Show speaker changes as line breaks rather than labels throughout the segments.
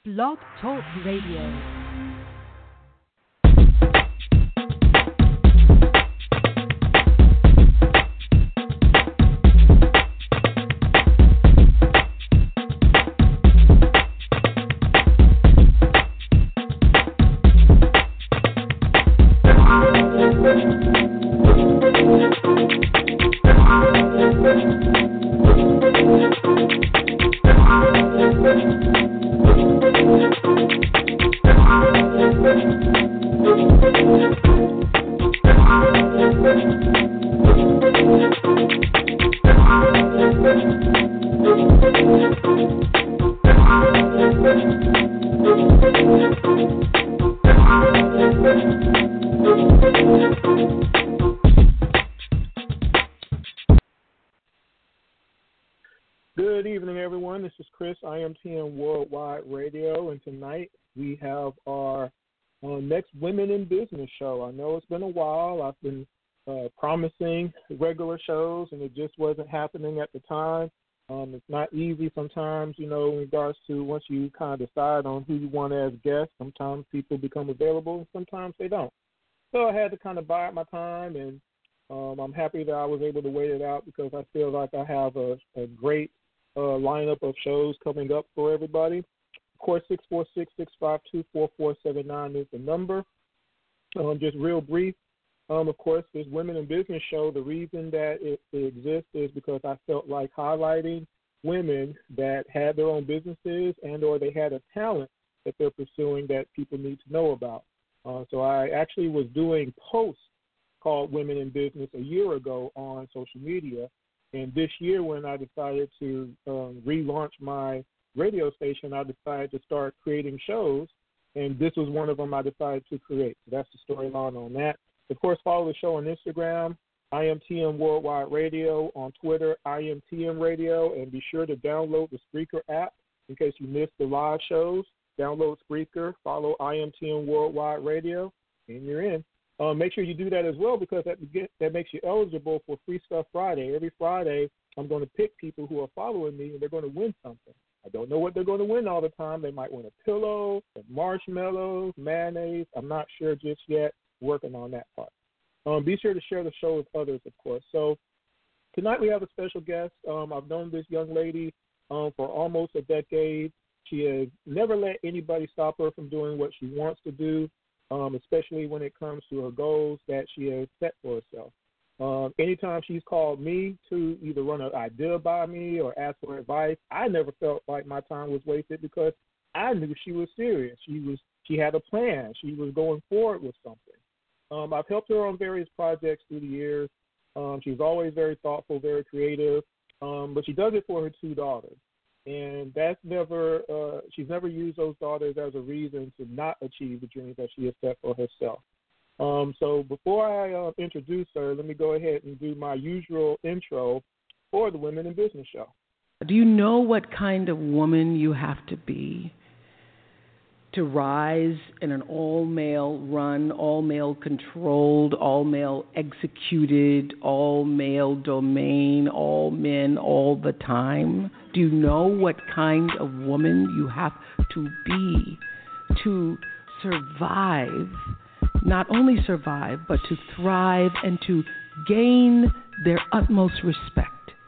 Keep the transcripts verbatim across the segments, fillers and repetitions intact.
Blog Talk Radio.
Good evening, everyone. This is Chris, I M T M Worldwide Radio, and tonight we have our uh, next Women in Business show. I know it's been a while. I've been uh, promising regular shows, and it just wasn't happening at the time. Um, it's not easy sometimes, you know, in regards to once you kind of decide on who you want as guests. Sometimes people become available, and sometimes they don't. So I had to kind of bide my time, and um, I'm happy that I was able to wait it out because I feel like I have a, a great Uh, lineup of shows coming up for everybody. Of course, six four six, six five two, four four seven nine is the number. Um, just real brief, um, of course, this Women in Business show, the reason that it, it exists is because I felt like highlighting women that had their own businesses and or they had a talent that they're pursuing that people need to know about. Uh, so I actually was doing posts called Women in Business a year ago on social media. And this year, when I decided to um, relaunch my radio station, I decided to start creating shows, and this was one of them I decided to create. So that's the storyline on that. Of course, follow the show on Instagram, I M T M Worldwide Radio, on Twitter, I M T M Radio, and be sure to download the Spreaker app in case you missed the live shows. Download Spreaker, follow I M T M Worldwide Radio, and you're in. Uh, make sure you do that as well because that that makes you eligible for Free Stuff Friday. Every Friday, I'm going to pick people who are following me, and they're going to win something. I don't know what they're going to win all the time. They might win a pillow, some marshmallows, mayonnaise. I'm not sure just yet. Working on that part. Um, be sure to share the show with others, of course. So tonight we have a special guest. Um, I've known this young lady um, for almost a decade. She has never let anybody stop her from doing what she wants to do. Um, especially when it comes to her goals that she has set for herself. Um, anytime she's called me to either run an idea by me or ask for advice, I never felt like my time was wasted because I knew she was serious. She was she had a plan. She was going forward with something. Um, I've helped her on various projects through the years. Um, she's always very thoughtful, very creative, um, but she does it for her two daughters. And that's never, uh, she's never used those daughters as a reason to not achieve the dreams that she has set for herself. Um, so before I uh, introduce her, let me go ahead and do my usual intro for the Women in Business show.
Do you know what kind of woman you have to be to rise in an all-male run, all-male controlled, all-male executed, all-male domain, all men all the time? Do you know what kind of woman you have to be to survive, not only survive, but to thrive and to gain their utmost respect,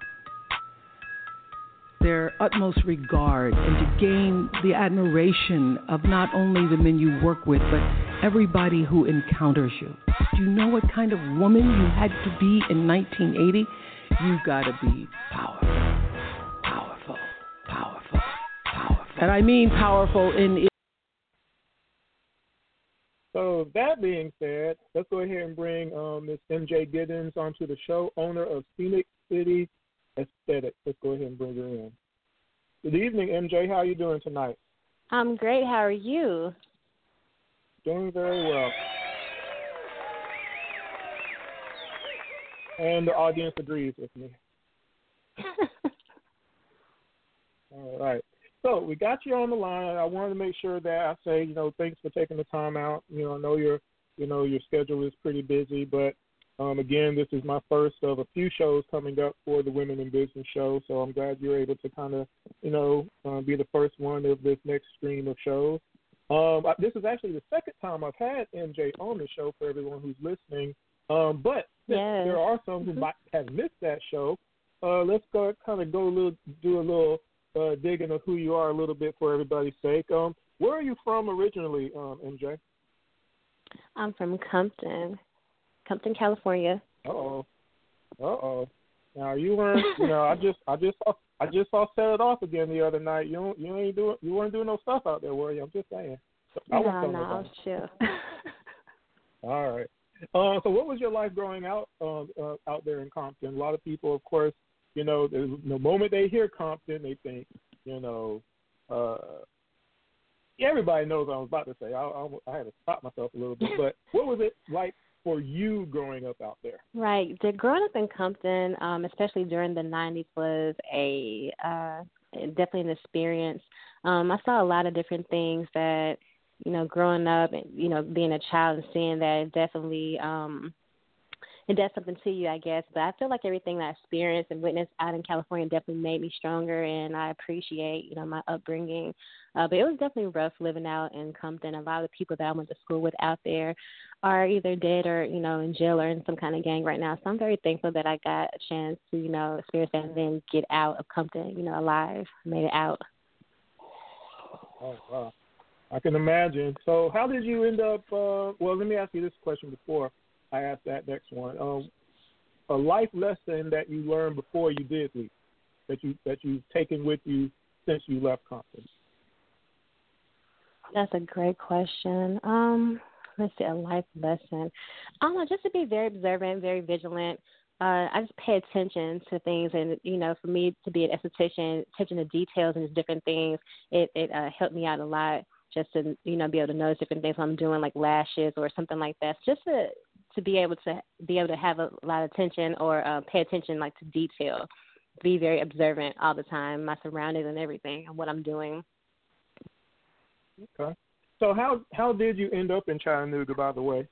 their utmost regard, and to gain the admiration of not only the men you work with, but everybody who encounters you? Do you know what kind of woman you had to be in nineteen eighty? You got to be powerful, powerful, powerful, powerful. And I mean powerful in...
So that being said, let's go ahead and bring um, Miss M J Giddens onto the show, owner of Scenic City Aesthetics. Let's go ahead and bring her in. Good evening, M J. How are you doing tonight?
I'm great. How are you?
Doing very well. And the audience agrees with me. All right. So we got you on the line. I wanted to make sure that I say, you know, thanks for taking the time out. You know, I know your, you know, your schedule is pretty busy, but Um, again, this is my first of a few shows coming up for the Women in Business show, so I'm glad you're able to kind of, you know, uh, be the first one of this next stream of shows. Um, I- this is actually the second time I've had M J on the show for everyone who's listening, um, but since
Yes.
there are some who
Mm-hmm.
might have missed that show, uh, let's go kind of go a little, do a little uh, digging of who you are a little bit for everybody's sake. Um, where are you from originally, um, M J?
I'm from Compton, Compton, California.
Uh oh. Uh oh. Now you weren't. You know, I just, I just, saw, I just saw set it off again the other night. You, don't, you ain't doing, you weren't doing no stuff out there, were you? I'm just saying. I
no,
won't
no,
tell
I was chill.
All right. Uh, so, what was your life growing out um, uh, out there in Compton? A lot of people, of course, you know, the, the moment they hear Compton, they think, you know, uh, everybody knows what I was about to say. I, I, I had to stop myself a little bit. But what was it like for you growing up out there?
Right. The growing up in Compton, um, especially during the nineties, was a uh, definitely an experience. Um, I saw a lot of different things that, you know, growing up and, you know, being a child and seeing that it definitely um, it does something to you, I guess. But I feel like everything that I experienced and witnessed out in California definitely made me stronger, and I appreciate, you know, my upbringing. Uh, but it was definitely rough living out in Compton. A lot of the people that I went to school with out there are either dead or, you know, in jail or in some kind of gang right now. So I'm very thankful that I got a chance to, you know, experience that and then get out of Compton, you know, alive, made it out.
Oh, wow. I can imagine. So how did you end up, uh, well, let me ask you this question before I ask that next one. Um, a life lesson that you learned before you did leave, that, you, that you've taken with you since you left Compton?
That's a great question. Um, let's see, a life lesson. I don't know, just to be very observant, very vigilant. Uh, I just pay attention to things, and you know, for me to be an esthetician, attention to details and different things, it it uh, helped me out a lot. Just to you know, be able to notice different things I'm doing, like lashes or something like that. Just to to be able to be able to have a lot of attention or uh, pay attention, like to detail. Be very observant all the time, my surroundings and everything, and what I'm doing.
Okay. So how how did you end up in Chattanooga, by the way?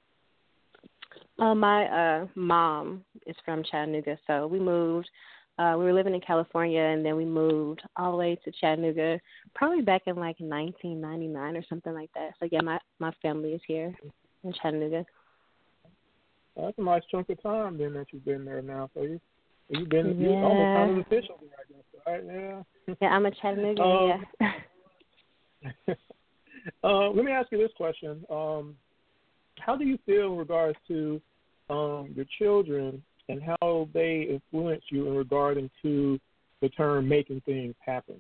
Uh, my uh, mom is from Chattanooga, so we moved. Uh, we were living in California, and then we moved all the way to Chattanooga, probably back in like nineteen ninety-nine or something like that. So yeah, my my family is here in Chattanooga.
Well, that's a nice chunk of time then that you've been there now. So you you've been
Yeah.
you almost kind of official there, I guess, right? Yeah.
Yeah, I'm a Chattanoogan.
Um,
yeah.
uh, let me ask you this question. Um, how do you feel in regards to um, your children and how they influence you in regarding to the term making things happen?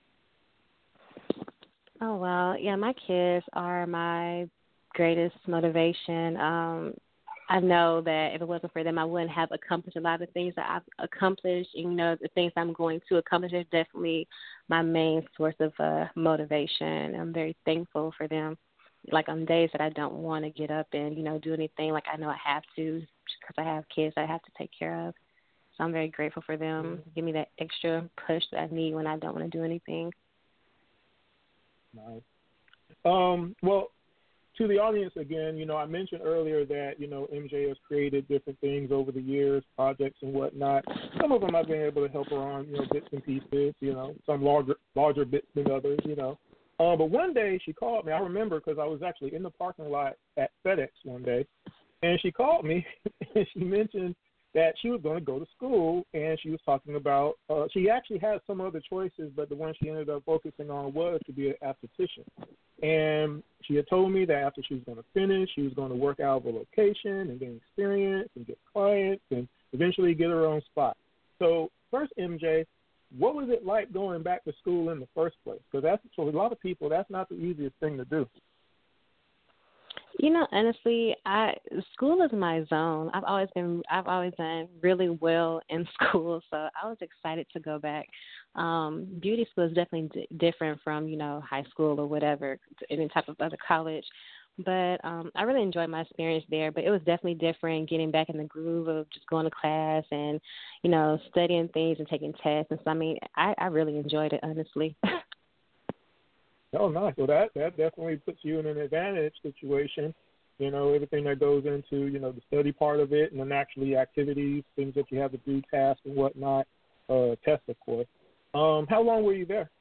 Oh, well, yeah, my kids are my greatest motivation. Um, I know that if it wasn't for them, I wouldn't have accomplished a lot of things that I've accomplished. You know, the things I'm going to accomplish are definitely my main source of uh, motivation. I'm very thankful for them. Like on days that I don't want to get up and, you know, do anything, like I know I have to because I have kids I have to take care of. So I'm very grateful for them. Mm-hmm. Give me that extra push that I need when I don't want to do anything.
Nice. Um, well, to the audience again, you know, I mentioned earlier that, you know, M J has created different things over the years, projects and whatnot. Some of them I've been able to help her on, you know, bits and pieces, you know, some larger larger bits than others, you know. Uh, but one day she called me. I remember because I was actually in the parking lot at FedEx one day, and she called me and she mentioned that she was going to go to school, and she was talking about uh, – she actually had some other choices, but the one she ended up focusing on was to be an esthetician. And she had told me that after she was going to finish, she was going to work out of a location and gain experience and get clients and eventually get her own spot. So first, M J, what was it like going back to school in the first place? Because that's for a lot of people, that's not the easiest thing to do.
You know, honestly, I school is my zone. I've always been, I've always done really well in school, so I was excited to go back. Um, beauty school is definitely d- different from, you know, high school or whatever, any type of other college. But um, I really enjoyed my experience there. But it was definitely different getting back in the groove of just going to class and, you know, studying things and taking tests. And so, I mean, I, I really enjoyed it, honestly.
Oh, nice. Well, that, that definitely puts you in an advantage situation. you know, everything that goes into, you know, the study part of it, and then actually activities, things that you have to do, tasks and whatnot, uh, tests, of course. Um, how long were you there?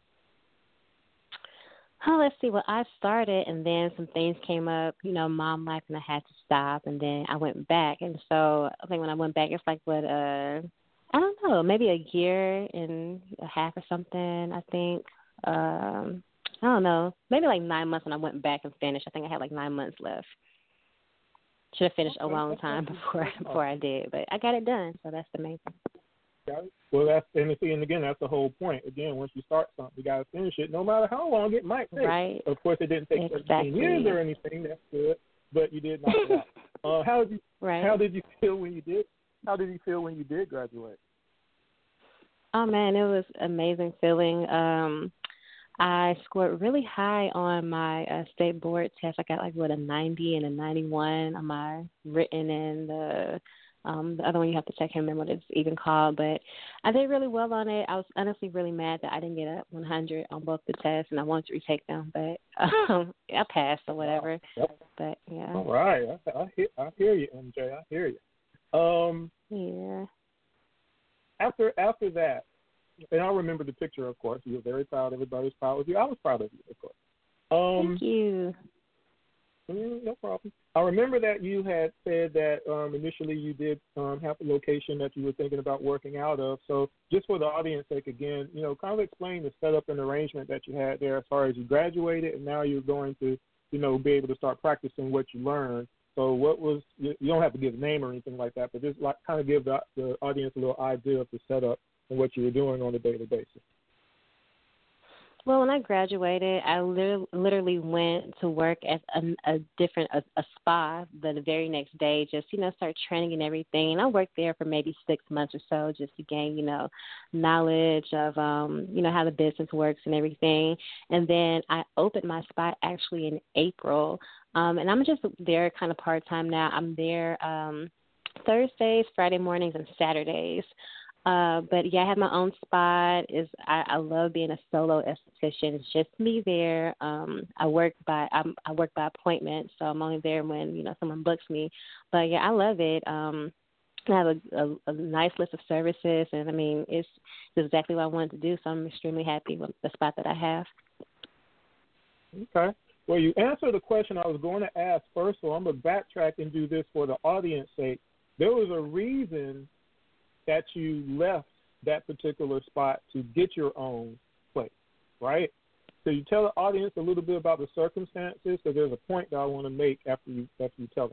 Oh, let's see. Well, I started, and then some things came up, you know, mom life, and I had to stop, and then I went back. And so I think when I went back, it's like, what, uh, I don't know, maybe a year and a half or something, I think. Um, I don't know, maybe like nine months when I went back and finished. I think I had like nine months left. Should have finished
Okay,
a long time before before I did, but I got it done, so that's the main thing.
Got it. Well, that's and, see, and again, that's the whole point. Again, once you start something, you got to finish it, no matter how long it might take.
Right.
Of course, it didn't take
exactly.
seventeen years or anything. That's good, but you did knock it out. Uh, how did you?
Right.
How did you feel when you did? How did you feel when you did graduate?
Oh man, it was an amazing feeling. Um, I scored really high on my uh, state board test. I got like what a ninety and a ninety-one on my written and the um, the other one you have to check. I can't remember what it's even called, but I did really well on it. I was honestly really mad that I didn't get a one hundred on both the tests, and I wanted to retake them, but um, I passed or whatever.
Wow.
But yeah.
All right, I, I hear I hear you, M J. I hear you. Um,
yeah.
After after that. And I remember the picture, of course. You were very proud. Everybody was proud of you. I was proud of you, of course. Um,
Thank you.
No problem. I remember that you had said that um, initially you did um, have a location that you were thinking about working out of. So just for the audience sake, again, you know, kind of explain the setup and arrangement that you had there as far as you graduated and now you're going to, you know, be able to start practicing what you learned. So what was, you don't have to give a name or anything like that, but just like kind of give the, the audience a little idea of the setup and what you were doing on a daily basis.
Well, when I graduated, I literally, literally went to work at a, a different a, a spa the very next day, just, you know, start training and everything. And I worked there for maybe six months or so just to gain, you know, knowledge of, um, you know, how the business works and everything. And then I opened my spa actually in April. Um, and I'm just there kind of part-time now. I'm there um, Thursdays, Friday mornings, and Saturdays. Uh, but yeah, I have my own spot. Is I, I love being a solo esthetician. It's just me there. Um, I work by I'm, I work by appointment, so I'm only there when you know someone books me. But yeah, I love it. Um, I have a, a, a nice list of services, and I mean it's, it's exactly what I wanted to do. So I'm extremely happy with the spot that I have.
Okay. Well, you answered the question I was going to ask first, so I'm going to backtrack and do this for the audience's sake. There was a reason that you left that particular spot to get your own place, right? So you tell the audience a little bit about the circumstances, because there's a point that I want to make after you after you tell them.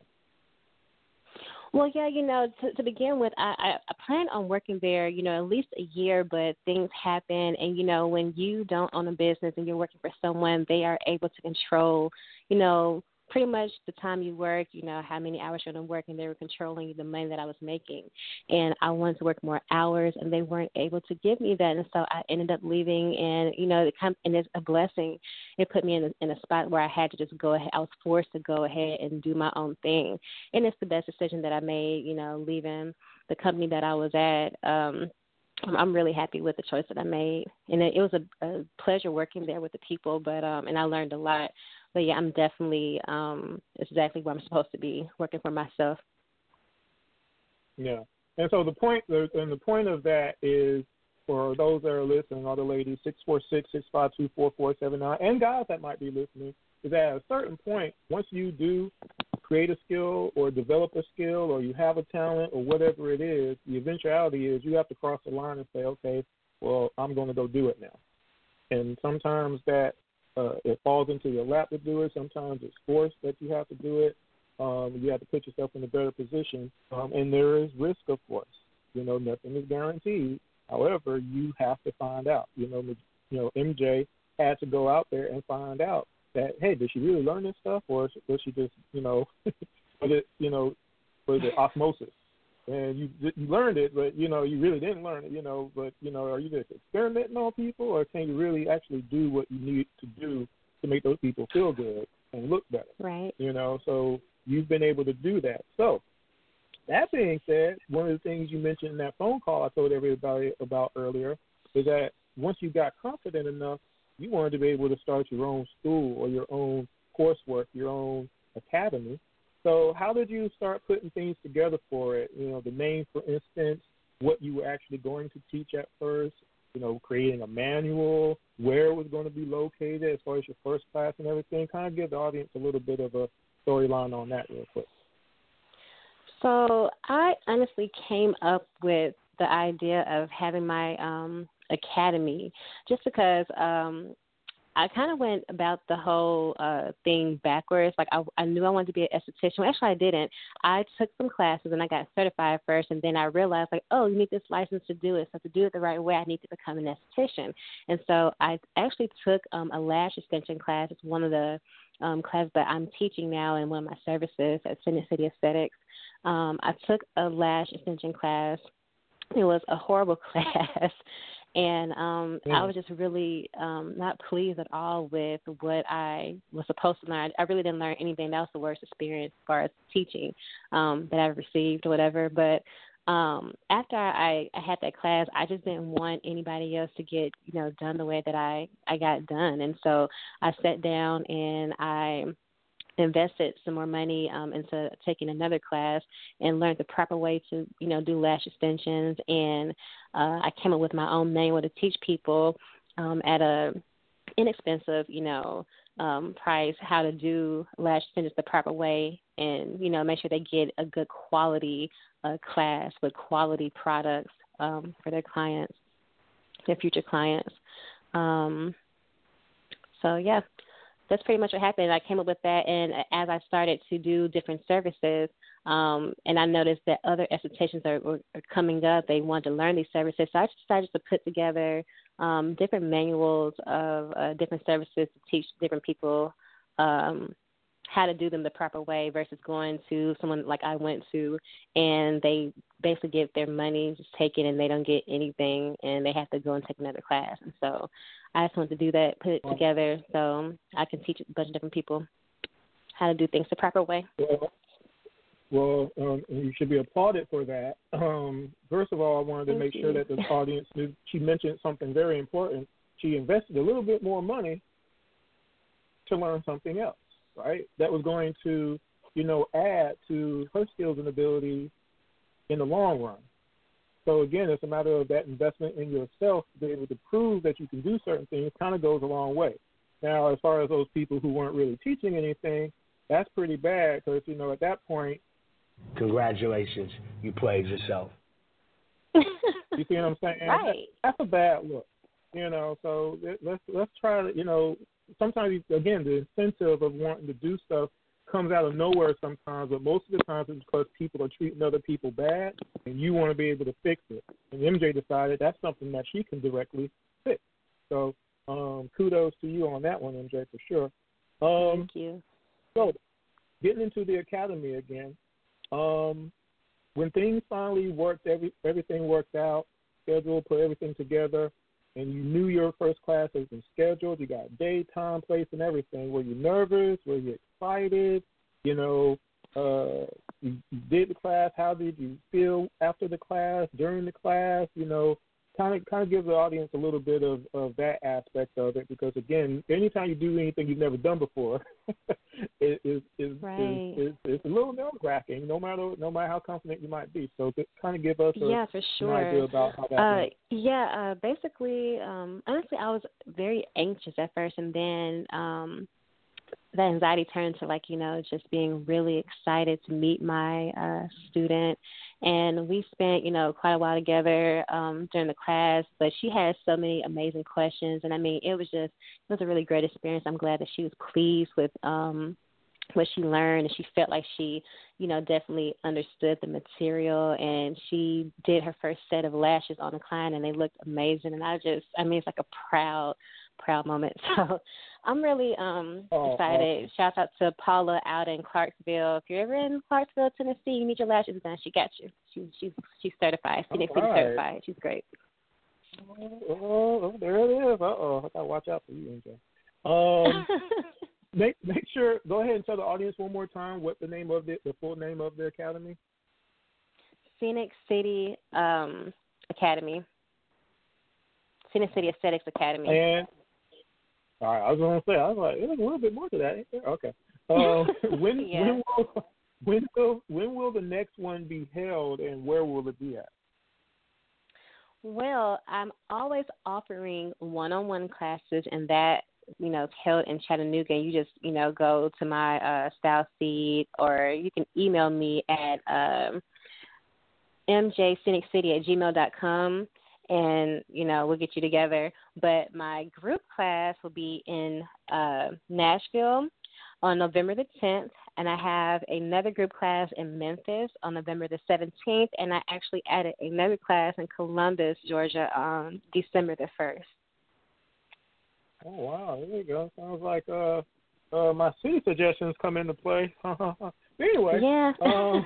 Well, yeah, you know, to, to begin with, I, I, I plan on working there, you know, at least a year, but things happen. And, you know, when you don't own a business and you're working for someone, they are able to control, you know, pretty much the time you work, you know, how many hours you're going to work, and they were controlling the money that I was making. And I wanted to work more hours, and they weren't able to give me that. And so I ended up leaving, and, you know, and it's a blessing. It put me in a, in a spot where I had to just go ahead. I was forced to go ahead and do my own thing. And it's the best decision that I made, you know, leaving the company that I was at. Um, I'm really happy with the choice that I made. And it, it was a, a pleasure working there with the people, but um, and I learned a lot. But, yeah, I'm definitely um, it's exactly where I'm supposed to be, working for myself.
Yeah. And so the point and the point of that is, for those that are listening, all the ladies, six four six, six five two, four four seven nine, and guys that might be listening, is that at a certain point, once you do create a skill or develop a skill or you have a talent or whatever it is, the eventuality is you have to cross the line and say, okay, well, I'm going to go do it now. And sometimes that uh, it falls into your lap to do it. Sometimes it's forced that you have to do it. Um, you have to put yourself in a better position. Um, and there is risk, of course. You know, nothing is guaranteed. However, you have to find out. You know, you know, M J had to go out there and find out that, hey, did she really learn this stuff, or was she just, you know, was it, you know, was it osmosis? And you you learned it, but, you know, you really didn't learn it, you know, but, you know, are you just experimenting on people, or can you really actually do what you need to do to make those people feel good and look better?
Right.
You know, so you've been able to do that. So that being said, one of the things you mentioned in that phone call I told everybody about earlier is that once you got confident enough, you wanted to be able to start your own school or your own coursework, your own academy. So how did you start putting things together for it? You know, the name, for instance, what you were actually going to teach at first, you know, creating a manual, where it was going to be located as far as your first class and everything. Kind of give the audience a little bit of a storyline on that real quick.
So I honestly came up with the idea of having my um, academy just because um, I kind of went about the whole uh, thing backwards. Like I, I knew I wanted to be an esthetician. Well, actually, I didn't. I took some classes and I got certified first, and then I realized, like, oh, you need this license to do it. So to do it the right way, I need to become an esthetician. And so I actually took um, a lash extension class. It's one of the um, classes that I'm teaching now in one of my services at Cine City Aesthetics. Um, I took a lash extension class. It was a horrible class. And um,
mm.
I was just really um, not pleased at all with what I was supposed to learn. I really didn't learn anything. That was the worst experience as far as teaching um, that I've received or whatever. But um, after I, I had that class, I just didn't want anybody else to get, you know, done the way that I, I got done. And so I sat down and I invested some more money um, into taking another class and learned the proper way to, you know, do lash extensions. And uh, I came up with my own manual to teach people um, at a inexpensive, you know, um, price how to do lash extensions the proper way and, you know, make sure they get a good quality uh, class with quality products um, for their clients, their future clients. Um, so, yeah. That's pretty much what happened. I came up with that, and as I started to do different services, um, and I noticed that other estheticians are, were, are coming up, they want to learn these services, so I decided to put together um, different manuals of uh, different services to teach different people um, how to do them the proper way versus going to someone like I went to, and they basically get their money, just take it, and they don't get anything, and they have to go and take another class. And so I just wanted to do that, put it together so I can teach a bunch of different people how to do things the proper way.
Well, well um, you should be applauded for that. Um, first of all, I wanted to
Thank
make
you.
sure that the audience knew she mentioned something very important. She invested a little bit more money to learn something else, right? That was going to, you know, add to her skills and abilities in the long run. So, again, it's a matter of that investment in yourself to be able to prove that you can do certain things kind of goes a long way. Now, as far as those people who weren't really teaching anything, that's pretty bad because, you know, at that point.
Congratulations. You played yourself.
You see what I'm saying?
Right.
That's a bad look, you know. So let's, let's try to, you know, sometimes, again, the incentive of wanting to do stuff comes out of nowhere sometimes, but most of the times it's because people are treating other people bad, and you want to be able to fix it. And M J decided that's something that she can directly fix. So um, kudos to you on that one, M J, for sure. Um,
Thank you.
So getting into the academy again, um, when things finally worked, every everything worked out, schedule, put everything together, and you knew your first class has been scheduled, you got day, time, place, and everything. Were you nervous? Were you excited? You know, uh, you, you did the class. How did you feel after the class, during the class? You know, kind of kind of give the audience a little bit of, of that aspect of it because, again, anytime you do anything you've never done before, it is is,
right.
is, is, is a little nerve-wracking, no matter no matter how confident you might be. So kind of give us a,
yeah, for sure.
an idea about how that
uh,
went.
Yeah, uh, basically, um, honestly, I was very anxious at first, and then um, the anxiety turned to, like, you know, just being really excited to meet my uh, student. And we spent, you know, quite a while together um, during the class, but she had so many amazing questions. And, I mean, it was just, it was a really great experience. I'm glad that she was pleased with um, what she learned, and she felt like she, you know, definitely understood the material. And she did her first set of lashes on a client, and they looked amazing. And I just, I mean, it's like a proud, proud moment. So I'm really um,
oh,
excited.
awesome.
Shout out to Paula out in Clarksville. If you're ever in Clarksville, Tennessee, you need your lashes done, she got you. She, she's she's certified, Phoenix City
right.
certified. She's great.
Oh, oh, there it is. Uh-oh. I got to watch out for you, M J. Um, make, make sure, go ahead and tell the audience one more time what the name of the, the full name of the academy.
Phoenix City um, Academy. Phoenix City Aesthetics Academy.
And, all right, I was going to say, I was like, there's a little bit more to that, ain't there? Okay. Uh, when,
yeah.
when, will, when will when will the next one be held, and where will it be at?
Well, I'm always offering one-on-one classes, and that, you know, held in Chattanooga. You just, you know, go to my uh, style feed, or you can email me at um, m j scenic city at gmail dot com, and, you know, we'll get you together. But my group class will be in uh, Nashville on November the tenth, and I have another group class in Memphis on November the seventeenth, and I actually added another class in Columbus, Georgia on December the first.
Oh, wow. There you go. Sounds like uh, uh, my city suggestions come into play. Anyway.
Yeah.
um,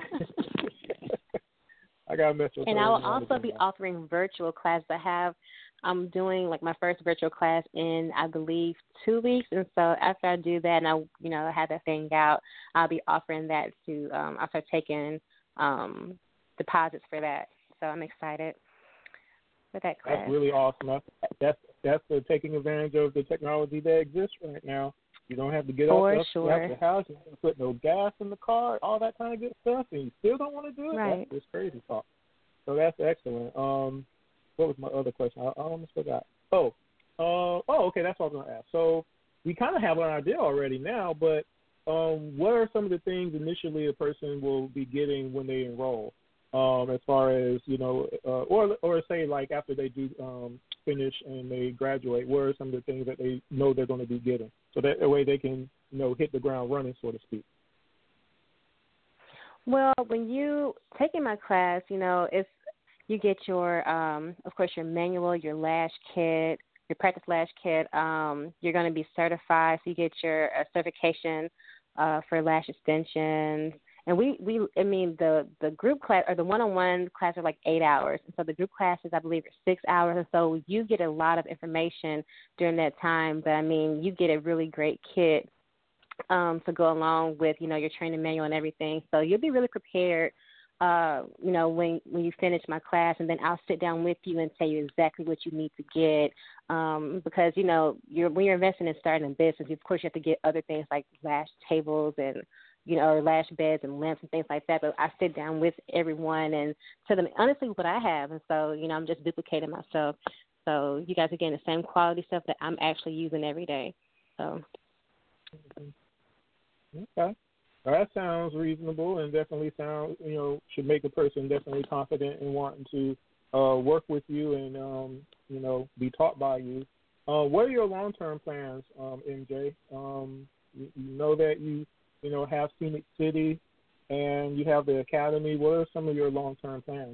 I got to mess with
And
her
I will
every now and
also
again.
be offering virtual classes. I have, I'm doing like my first virtual class in, I believe, two weeks. And so after I do that and I, you know, have that thing out, I'll be offering that to, um, I'll start taking um, deposits for that. So I'm excited for that class.
That's really awesome. That's, that's, that's the taking advantage of the technology that exists right now. You don't have to get
For
up
sure.
out the house. You don't put no gas in the car, all that kind of good stuff, and you still don't want to do it?
Right.
That's just crazy talk. So that's excellent. Um, what was my other question? I, I almost forgot. Oh, uh, oh, okay, that's what I was going to ask. So we kind of have an idea already now, but um, what are some of the things initially a person will be getting when they enroll? Um, as far as, you know, uh, or or say like after they do um, finish and they graduate, what are some of the things that they know they're going to be getting? So that, that way they can, you know, hit the ground running, so to speak.
Well, when you taking my class, you know, it's you get your, um, of course, your manual, your lash kit, your practice lash kit. Um, you're going to be certified, so you get your uh, certification uh, for lash extensions. And we, we, I mean, the, the group class or the one-on-one class are like eight hours. And so the group classes, I believe, are six hours. And so you get a lot of information during that time. But, I mean, you get a really great kit um, to go along with, you know, your training manual and everything. So you'll be really prepared, uh, you know, when, when you finish my class. And then I'll sit down with you and tell you exactly what you need to get. Um, because, you know, you're, when you're investing in starting a business, of course, you have to get other things like lash tables and, you know, or lash beds and lamps and things like that. But I sit down with everyone and tell them honestly what I have. And so, you know, I'm just duplicating myself. So you guys are getting the same quality stuff that I'm actually using every day. So.
Okay. Well, that sounds reasonable and definitely sounds, you know, should make a person definitely confident in wanting to uh, work with you and, um, you know, be taught by you. Uh, what are your long-term plans, um, M J? Um, you, you know that you, you know, have Scenic City and you have the Academy. What are some of your long-term plans?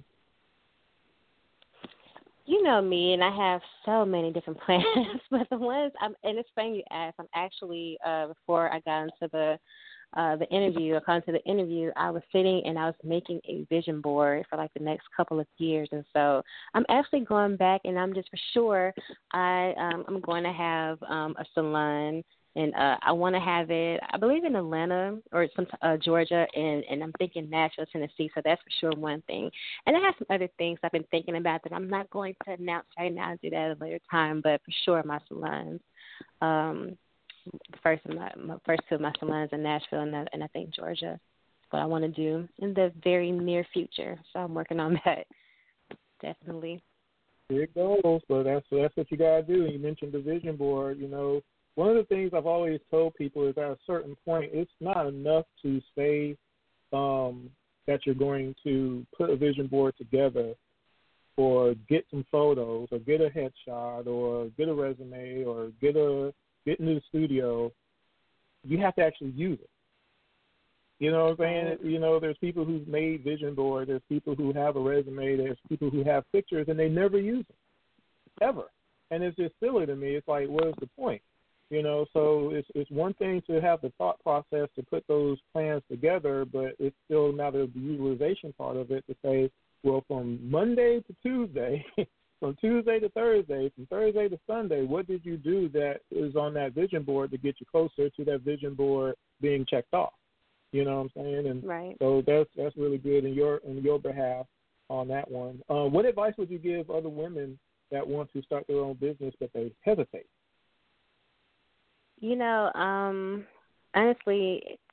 You know me, and I have so many different plans, but the ones, I'm, and it's funny you asked, I'm actually, uh, before I got into the uh, the interview, I got into the interview, I was sitting and I was making a vision board for like the next couple of years, and so I'm actually going back, and I'm just for sure, I, um, I'm going to have um, a salon. And uh, I want to have it, I believe, in Atlanta or some uh, Georgia, and, and I'm thinking Nashville, Tennessee. So that's for sure one thing. And I have some other things I've been thinking about that I'm not going to announce right now. I'll do that at a later time. But for sure, my salons. Um, first, of my, my first two of my salons in Nashville and, uh, and I think Georgia. What I want to do in the very near future. So I'm working on that. Definitely.
Big goals, but that's that's what you gotta do. You mentioned the vision board, you know. One of the things I've always told people is at a certain point, it's not enough to say um, that you're going to put a vision board together or get some photos or get a headshot or get a resume or get a get into the studio. You have to actually use it. You know what I'm saying? You know, there's people who've made vision boards. There's people who have a resume. There's people who have pictures, and they never use them, ever. And it's just silly to me. It's like, what is the point? You know, so it's it's one thing to have the thought process to put those plans together, but it's still now the utilization part of it to say, well, from Monday to Tuesday, from Tuesday to Thursday, from Thursday to Sunday, what did you do that is on that vision board to get you closer to that vision board being checked off? You know what I'm saying? And
right.
So that's that's really good in your in your behalf on that one. Uh, what advice would you give other women that want to start their own business but they hesitate?
You know, um, honestly,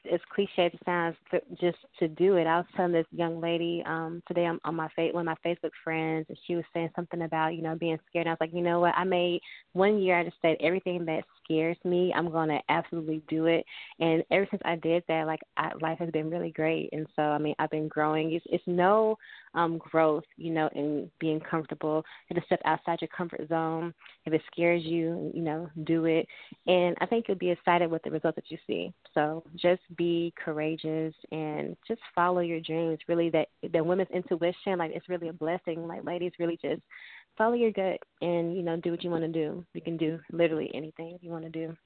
as cliche as it sounds, for, just to do it. I was telling this young lady um, today on, on my fa- one of my Facebook friends, and she was saying something about, you know, being scared. And I was like, you know what? I made one year. I just said everything that scares me, I'm going to absolutely do it. And ever since I did that, like I, life has been really great. And so, I mean, I've been growing. It's, it's no um, growth, you know, in being comfortable. You have to step outside your comfort zone. If it scares you, you know, do it. And I think you'll be excited with the results that you see. So just be courageous and just follow your dreams. Really, that the women's intuition, like, it's really a blessing. Like, ladies, really just follow your gut and, you know, do what you want to do. You can do literally anything you want to do.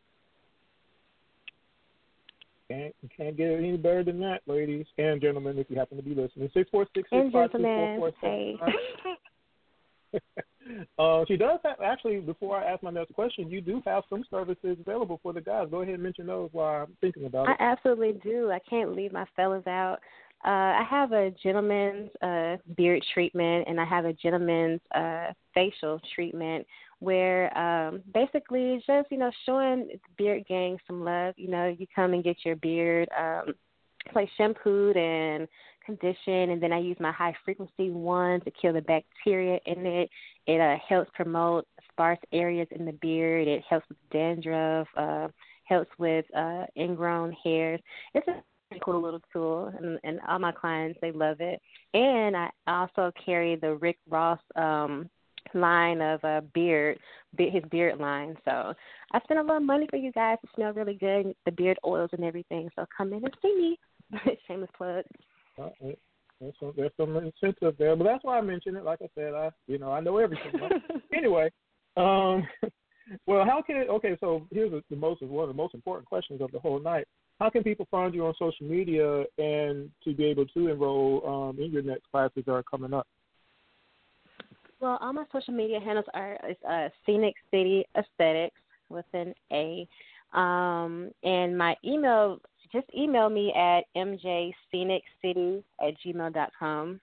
Can't, you can't get it any better than that, ladies and gentlemen, if you happen to be listening. six four six, six five two, four four seven nine.
Hey.
uh, she does have, actually, before I ask my next question, you do have some services available for the guys. Go ahead and mention those while I'm thinking about it.
I absolutely do. I can't leave my fellas out. Uh, I have a gentleman's uh, beard treatment, and I have a gentleman's uh, facial treatment where um, basically it's just, you know, showing the beard gang some love. You know, you come and get your beard um, like shampooed and conditioned, and then I use my high-frequency one to kill the bacteria in it. It uh, helps promote sparse areas in the beard. It helps with dandruff, uh, helps with uh, ingrown hairs. It's a pretty cool little tool, and, and all my clients, they love it. And I also carry the Rick Ross um, line of uh, beard, his beard line. So I spent a lot of money for you guys to smell really good, the beard oils and everything. So come in and see me. Shameless plug.
Uh, there's some, there's some incentive there, but that's why I mentioned it. Like I said, I you know I know everything. Right? Anyway, um, well, how can it? Okay, so here's the, the most one of the most important questions of the whole night. How can people find you on social media and to be able to enroll um, in your next classes that are coming up?
Well, all my social media handles are is, uh, Scenic City Aesthetics with an A, um, and my email. Just email me at m j scenic city at gmail dot com.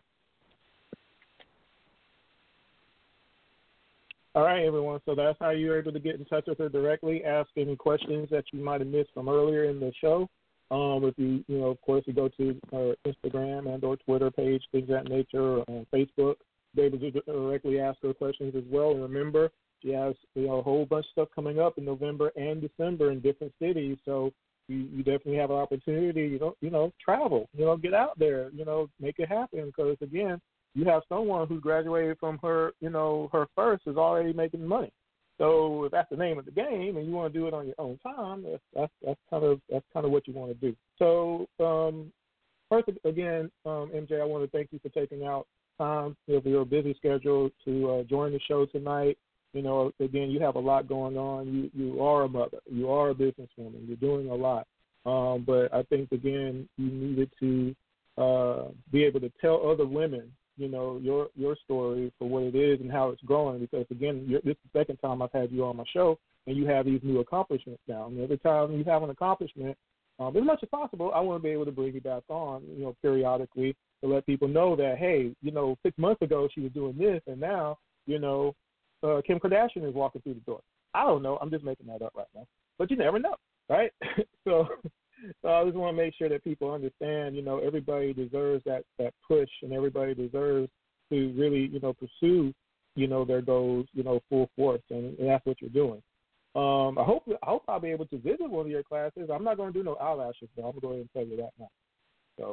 All right, everyone. So that's how you're able to get in touch with her directly, ask any questions that you might have missed from earlier in the show. Um, if you, you know, of course, you go to her Instagram and or Twitter page, things of that nature, or on Facebook, be able to directly ask her questions as well. And remember, she has, you know, a whole bunch of stuff coming up in November and December in different cities. So You, you definitely have an opportunity, you know, you know, travel, you know, get out there, you know, make it happen. Because again, you have someone who graduated from her, you know, her first is already making money. So if that's the name of the game, and you want to do it on your own time, that's that's, that's kind of that's kind of what you want to do. So um, first, again, um, M J, I want to thank you for taking out time of your busy schedule to uh, join the show tonight. You know, again, you have a lot going on. You you are a mother. You are a businesswoman. You're doing a lot. Um, but I think, again, you needed to uh, be able to tell other women, you know, your your story for what it is and how it's growing. Because, again, you're, this is the second time I've had you on my show, and you have these new accomplishments now. And every time you have an accomplishment, um, as much as possible, I want to be able to bring you back on, you know, periodically to let people know that, hey, you know, six months ago she was doing this, and now, you know, Uh, Kim Kardashian is walking through the door. I don't know. I'm just making that up right now. But you never know, right? so, so I just want to make sure that people understand, you know, everybody deserves that, that push, and everybody deserves to really, you know, pursue, you know, their goals, you know, full force, and, and that's what you're doing. Um, I hope I hope I'll be able to visit one of your classes. I'm not going to do no eyelashes, but I'm going to go ahead and tell you that now. So,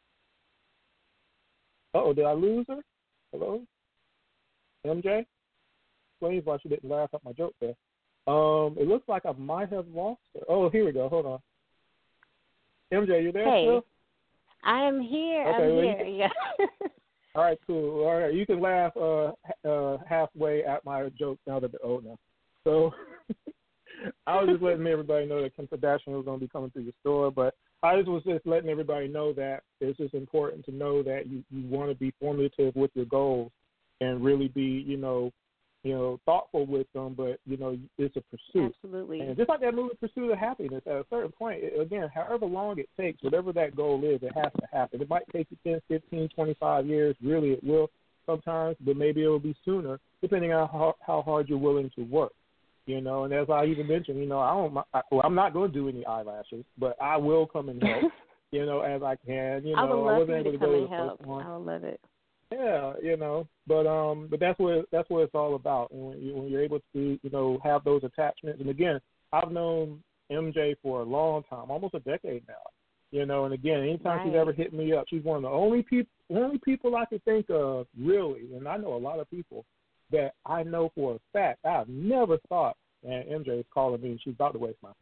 uh-oh, did I lose her? Hello? M J? Explains why she didn't laugh at my joke there. Um, it looks like I might have lost her. Oh, here we go. Hold on. M J, you there
hey,
still?
I am here.
Okay,
I'm
well,
here.
can...
Yeah.
All right, cool. All right, you can laugh uh, uh, halfway at my joke now that they're old now. So I was just letting everybody know that Kim Kardashian was going to be coming through your store, but I just was just letting everybody know that it's just important to know that you, you want to be formative with your goals and really be, you know, you know, thoughtful with them, but, you know, it's a pursuit.
Absolutely.
And just like that movie, Pursuit of Happiness, at a certain point, it, again, however long it takes, whatever that goal is, it has to happen. It might take you ten, fifteen, twenty-five years. Really, it will sometimes, but maybe it will be sooner, depending on how, how hard you're willing to work. You know, and as I even mentioned, you know, I don't. I, well, I'm not going to do any eyelashes, but I will come and help. You know, as I can. You know,
I would love
I wasn't
for you
able
to
to
come
go to
and
the
help.
first one.
I would love it.
Yeah, you know, but um, but that's what that's what it's all about. And when, you, when you're able to, you know, have those attachments. And again, I've known M J for a long time, almost a decade now. You know, and again, anytime
Right.
she's ever hit me up, she's one of the only people, only people I can think of, really. And I know a lot of people that I know for a fact. I've never thought, man, M J is calling me and she's about to waste my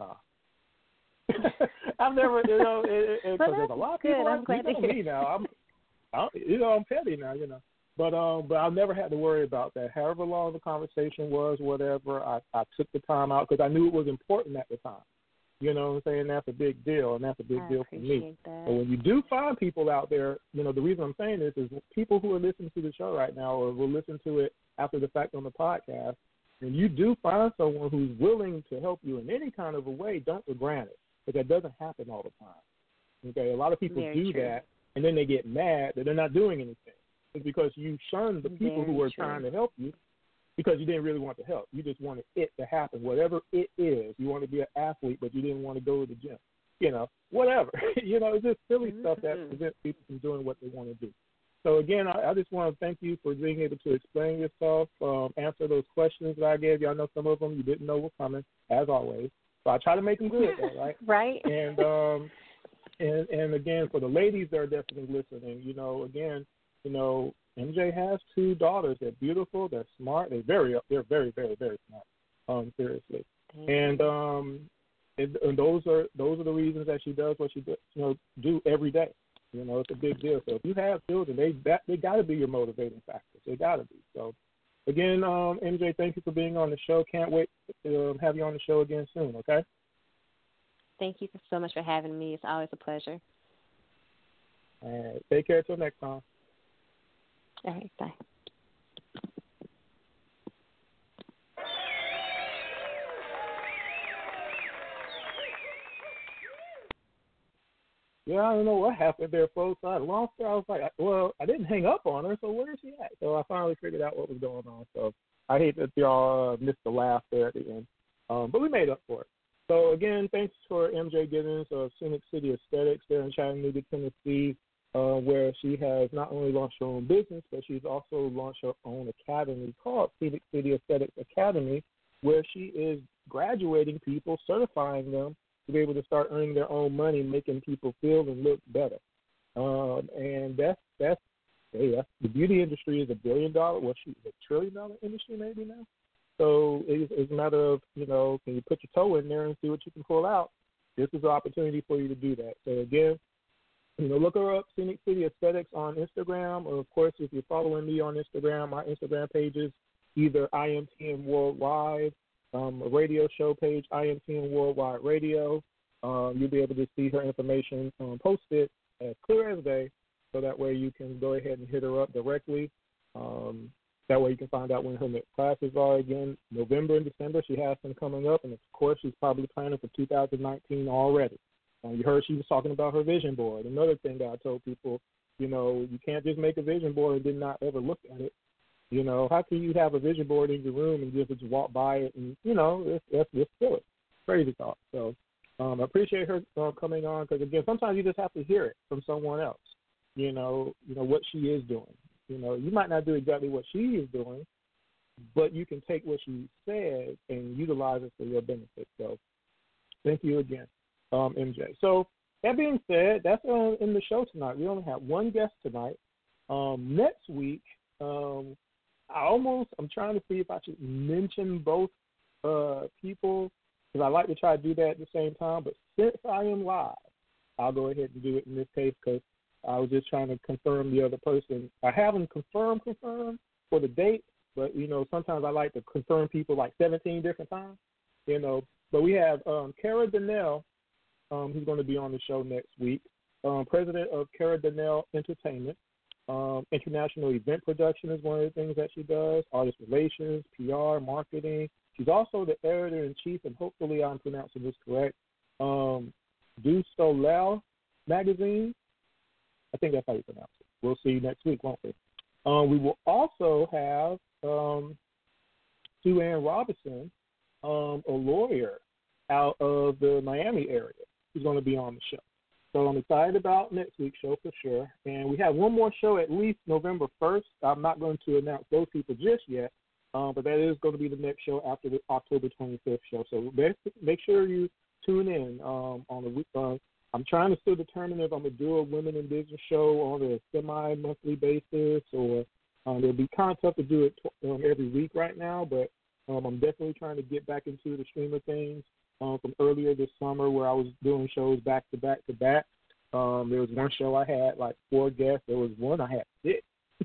time. I've never, you know, because
Well,
there's a lot of
good.
people.
I'm
Like,
glad
you
to
know
hear.
me now. I'm, I'm, you know, I'm petty now, you know. But um, but I never had to worry about that. However long the conversation was, whatever, I, I took the time out because I knew it was important at the time. You know what I'm saying? That's a big deal, and that's a big
I
deal for me.
appreciate that.
But when you do find people out there, you know, the reason I'm saying this is people who are listening to the show right now or will listen to it after the fact on the podcast, and you do find someone who's willing to help you in any kind of a way, don't for granted, because that doesn't happen all the time. Okay, a lot of people
Very
do
true.
that, and then they get mad that they're not doing anything. It's because you shunned the people
Very
who were
true.
trying to help you because you didn't really want the help. You just wanted it to happen, whatever it is. You want to be an athlete, but you didn't want to go to the gym. You know, whatever. you know, it's just silly
Mm-hmm.
stuff that prevents people from doing what they want to do. So, again, I, I just want to thank you for being able to explain yourself, um, answer those questions that I gave you. I know some of them you didn't know were coming, as always. So I try to make them good, though, right?
Right.
And, um, and, and, again, for the ladies that are definitely listening, you know, again, you know, M J has two daughters. They're beautiful. They're smart. They're very, they're very, very, very smart. Um, seriously.
Thank
And
you.
um, and, and those are those are the reasons that she does what she do, you know, do every day. You know, it's a big deal. So if you have children, they that, they got to be your motivating factors. They got to be. So again, um, M J, thank you for being on the show. Can't wait to um, have you on the show again soon. Okay.
Thank you so much for having me. It's always a pleasure.
All right. Take care till next time.
All right. Bye.
Yeah, I don't know what happened there, folks. I lost her. I was like, well, I didn't hang up on her, so where is she at? So I finally figured out what was going on. So I hate that y'all uh, missed the laugh there at the end, um, but we made up for it. So again, thanks for M J Giddens of Scenic City Aesthetics there in Chattanooga, Tennessee, uh, where she has not only launched her own business, but she's also launched her own academy called Scenic City Aesthetics Academy, where she is graduating people, certifying them to be able to start earning their own money, making people feel and look better. Um, and that's that's hey, that's the beauty industry is a billion dollar, well, she a trillion dollar industry maybe now. So it's, it's a matter of, you know, can you put your toe in there and see what you can pull out? This is an opportunity for you to do that. So again, you know, look her up, Scenic City Aesthetics on Instagram, or of course, if you're following me on Instagram, my Instagram page is either I M T N Worldwide, um, a radio show page, I M T N Worldwide Radio. Um, you'll be able to see her information um, posted as clear as day, so that way you can go ahead and hit her up directly. Um, that way you can find out when her next classes are again, November and December. She has them coming up, and of course, she's probably planning for two thousand nineteen already. Uh, you heard she was talking about her vision board. Another thing that I told people, you know, you can't just make a vision board and then not ever look at it. You know, how can you have a vision board in your room and just, just walk by it and, you know, it's, it's, it's silly. Crazy talk. So um, I appreciate her uh, coming on because, again, sometimes you just have to hear it from someone else, you know, you know, what she is doing. You know, you might not do exactly what she is doing, but you can take what she said and utilize it for your benefit. So thank you again, um, M J. So that being said, that's uh, in the show tonight. We only have one guest tonight. Um, next week, um, I almost, I'm trying to see if I should mention both uh, people because I like to try to do that at the same time. But since I am live, I'll go ahead and do it in this case because I was just trying to confirm the other person. I haven't confirmed, confirmed for the date, but, you know, sometimes I like to confirm people like seventeen different times, you know. But we have um, Cara Donnell, um, who's going to be on the show next week, um, president of Cara Donnell Entertainment. Um, international event production is one of the things that she does, artist relations, P R, marketing. She's also the editor-in-chief, and hopefully I'm pronouncing this correct, um, Du Soleil magazine. I think that's how you pronounce it. We'll see you next week, won't we? Um, we will also have um, Sue Ann Robinson, um, a lawyer out of the Miami area who's going to be on the show. So I'm excited about next week's show for sure. And we have one more show at least November first. I'm not going to announce those people just yet, um, but that is going to be the next show after the October twenty-fifth show. So make sure you tune in um, on the week. Uh, I'm trying to still determine if I'm going to do a women in business show on a semi-monthly basis, or um, it'll be kind of tough to do it um, every week right now, but um, I'm definitely trying to get back into the stream of things. Um, from earlier this summer where I was doing shows back to back to back. Um, there was one show I had like four guests. There was one I had six.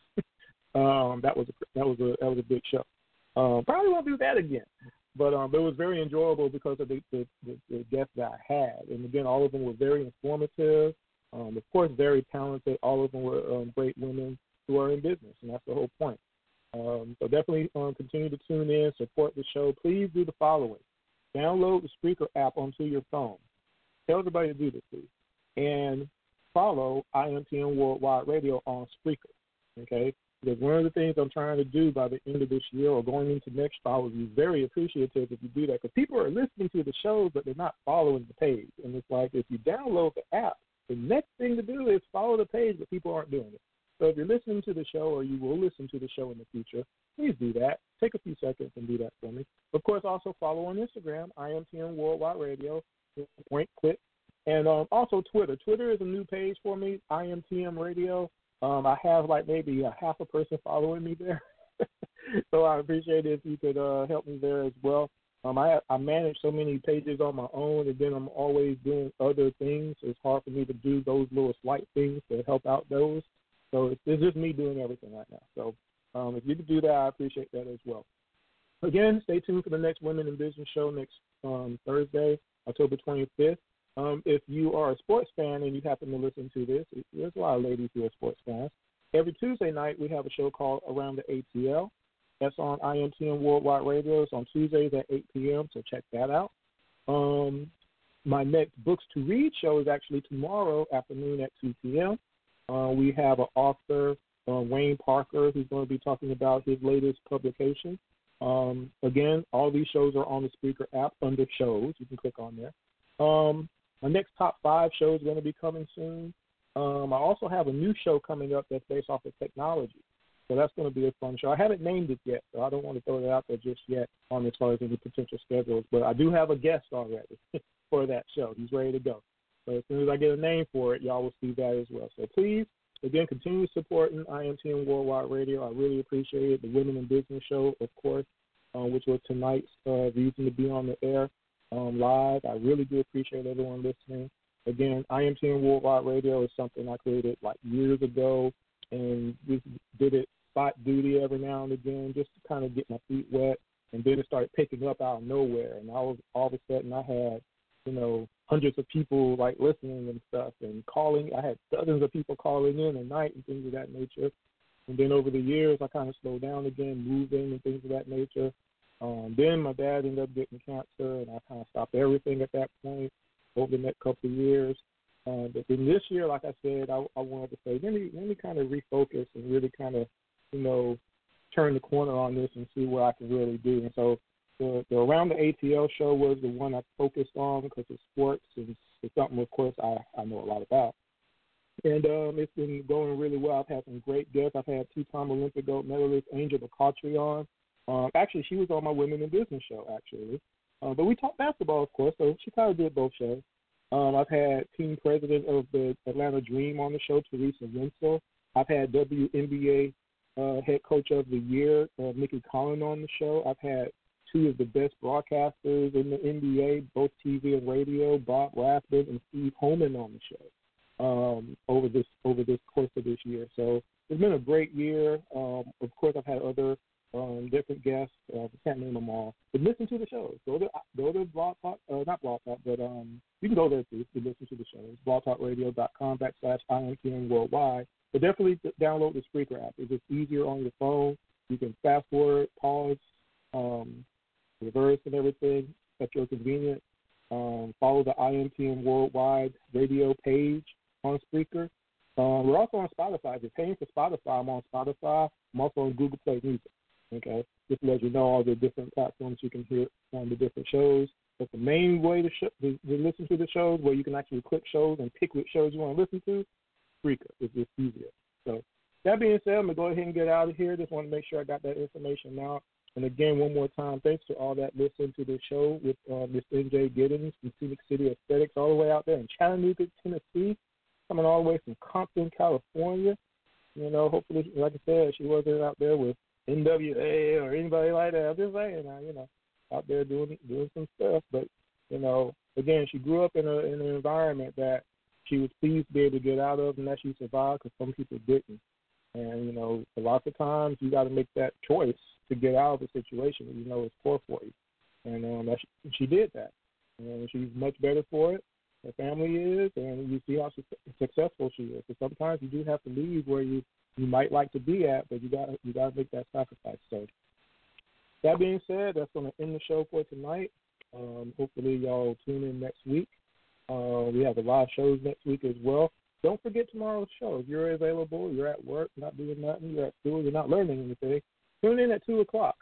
um, that was a, that was a that was a big show. Um, probably won't do that again, but um, it was very enjoyable because of the, the, the, the guests that I had. And again, all of them were very informative. Um, of course, very talented. All of them were um, great women who are in business, and that's the whole point. Um, so definitely um, continue to tune in, support the show. Please do the following. Download the Spreaker app onto your phone. Tell everybody to do this, please. And follow I M T N Worldwide Radio on Spreaker, okay? Because one of the things I'm trying to do by the end of this year or going into next year, I would be very appreciative if you do that, because people are listening to the shows, but they're not following the page. And it's like if you download the app, the next thing to do is follow the page, but people aren't doing it. So if you're listening to the show or you will listen to the show in the future, please do that. Take a few seconds and do that for me. Of course, also follow on Instagram, I M T N Worldwide Radio, point, click. And um, also Twitter. Twitter is a new page for me, I M T M Radio. Um, I have like maybe a half a person following me there. So I appreciate it if you could uh, help me there as well. Um, I, I manage so many pages on my own, and then I'm always doing other things. It's hard for me to do those little slight things to help out those. So it's, it's just me doing everything right now. So um, if you could do that, I appreciate that as well. Again, stay tuned for the next Women in Business show next um, Thursday, October twenty-fifth. Um, if you are a sports fan and you happen to listen to this, there's a lot of ladies who are sports fans. Every Tuesday night we have a show called Around the A T L. That's on I M T N Worldwide Radio. It's on Tuesdays at eight p.m., so check that out. Um, my next Books to Read show is actually tomorrow afternoon at two p.m. Uh, we have an author, uh, Wayne Parker, who's going to be talking about his latest publication. Um, again, all these shows are on the Spreaker app under shows. You can click on there. Um, my next top five show is going to be coming soon. Um, I also have a new show coming up that's based off of technology. So that's going to be a fun show. I haven't named it yet, so I don't want to throw it out there just yet on as far as any potential schedules. But I do have a guest already for that show. He's ready to go. So as soon as I get a name for it, y'all will see that as well. So please, again, continue supporting I M T N Worldwide Radio. I really appreciate it. The Women in Business show, of course, uh, which was tonight's uh, reason to be on the air um, live. I really do appreciate everyone listening. Again, I M T N Worldwide Radio is something I created like years ago, and we did it spot duty every now and again just to kind of get my feet wet. And then it started picking up out of nowhere, and I was all of a sudden I had, you know, hundreds of people like listening and stuff and calling. I had dozens of people calling in at night and things of that nature. And then over the years, I kind of slowed down again, moving and things of that nature. Um, then my dad ended up getting cancer, and I kind of stopped everything at that point over the next couple of years. Uh, but then this year, like I said, I, I wanted to say, let me, let me kind of refocus and really kind of, you know, turn the corner on this and see what I can really do. And so The, the Around the A T L show was the one I focused on because it's sports and it's something, of course, I, I know a lot about. And um, it's been going really well. I've had some great guests. I've had two-time Olympic gold medalist Angel McCautry on. Um, actually, she was on my Women in Business show, actually. Uh, but we talked basketball, of course, so she kind of did both shows. Um, I've had team president of the Atlanta Dream on the show, Teresa Winslow. I've had W N B A uh, head coach of the year, uh, Nikki Collin, on the show. I've had two of the best broadcasters in the N B A, both T V and radio, Bob Rathbun and Steve Holman on the show um, over this over this course of this year. So it's been a great year. Um, of course, I've had other um, different guests. Uh, I can't name them all. But listen to the shows. Go to go to Blog Talk, uh, not Blog Talk, but um, you can go there too to listen to the shows. blogtalkradio.com backslash IMTN Worldwide. But definitely download the Spreaker app. It's just easier on your phone. You can fast forward, pause, um, reverse and everything at your convenience. Um, follow the I M T N Worldwide Radio page on Spreaker. Um, we're also on Spotify. If you're paying for Spotify, I'm on Spotify. I'm also on Google Play Music. Okay, just to let you know all the different platforms you can hear on the different shows. But the main way to, sh- to, to listen to the shows, where you can actually click shows and pick which shows you want to listen to, Spreaker. It's just easier. So that being said, I'm going to go ahead and get out of here. Just want to make sure I got that information out. And again, one more time, thanks to all that listen to this show with uh, Miss N J Giddens from Scenic City Aesthetics, all the way out there in Chattanooga, Tennessee, coming all the way from Compton, California. You know, hopefully, like I said, she wasn't out there with N W A or anybody like that. I'm just saying, uh, you know, out there doing doing some stuff. But, you know, again, she grew up in, a, in an environment that she was pleased to be able to get out of and that she survived, because some people didn't. And, you know, a lot of times you got to make that choice to get out of a situation that you know is poor for you. And um, that she, she did that. And she's much better for it. Her family is, and you see how su- successful she is. So sometimes you do have to leave where you, you might like to be at, but you got you got to make that sacrifice. So that being said, that's going to end the show for tonight. Um, hopefully y'all tune in next week. Uh, we have a lot of shows next week as well. Don't forget tomorrow's show. If you're available, you're at work, not doing nothing, you're at school, you're not learning anything, tune in at two o'clock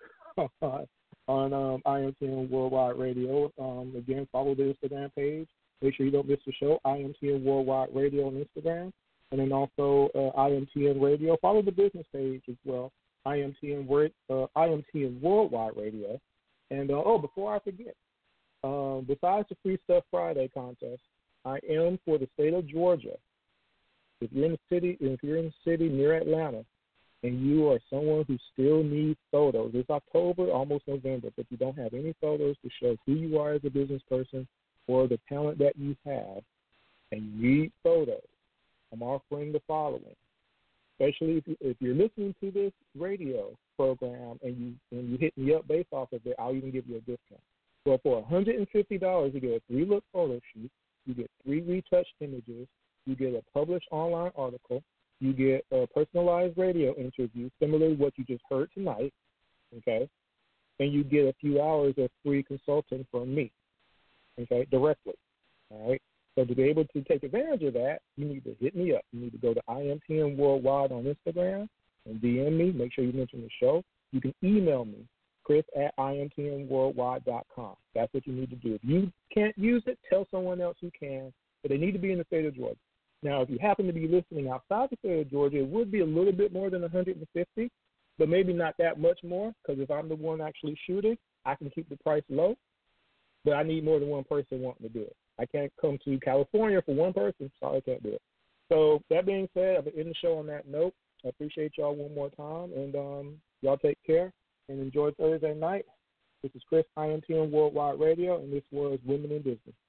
on um, I M T N Worldwide Radio. Um, again, follow the Instagram page. Make sure you don't miss the show, I M T N Worldwide Radio on Instagram. And then also uh, I M T N Radio. Follow the business page as well, I M T N, uh, I M T N Worldwide Radio. And, uh, oh, before I forget, um, besides the Free Stuff Friday contest, I am for the state of Georgia. If you're in the city, if you're in the city near Atlanta, and you are someone who still needs photos, it's October, almost November, but you don't have any photos to show who you are as a business person or the talent that you have, and you need photos, I'm offering the following. Especially if, you, if you're listening to this radio program and you and you hit me up based off of it, I'll even give you a discount. So for one hundred fifty dollars, you get a three-look photo shoot, you get three retouched images, you get a published online article, you get a personalized radio interview, similar to what you just heard tonight, okay, and you get a few hours of free consulting from me, okay, directly, all right? So to be able to take advantage of that, you need to hit me up. You need to go to I M T N Worldwide on Instagram and D M me. Make sure you mention the show. You can email me, Chris at I M T N worldwide dot com. That's what you need to do. If you can't use it, tell someone else who can, but they need to be in the state of Georgia. Now, if you happen to be listening outside the state of Georgia, it would be a little bit more than one hundred fifty, but maybe not that much more, because if I'm the one actually shooting, I can keep the price low, but I need more than one person wanting to do it. I can't come to California for one person, so I can't do it. So that being said, I'll end the show on that note. I appreciate y'all one more time, and um, y'all take care and enjoy Thursday night. This is Chris, I M T N Worldwide Radio, and this was Women in Business.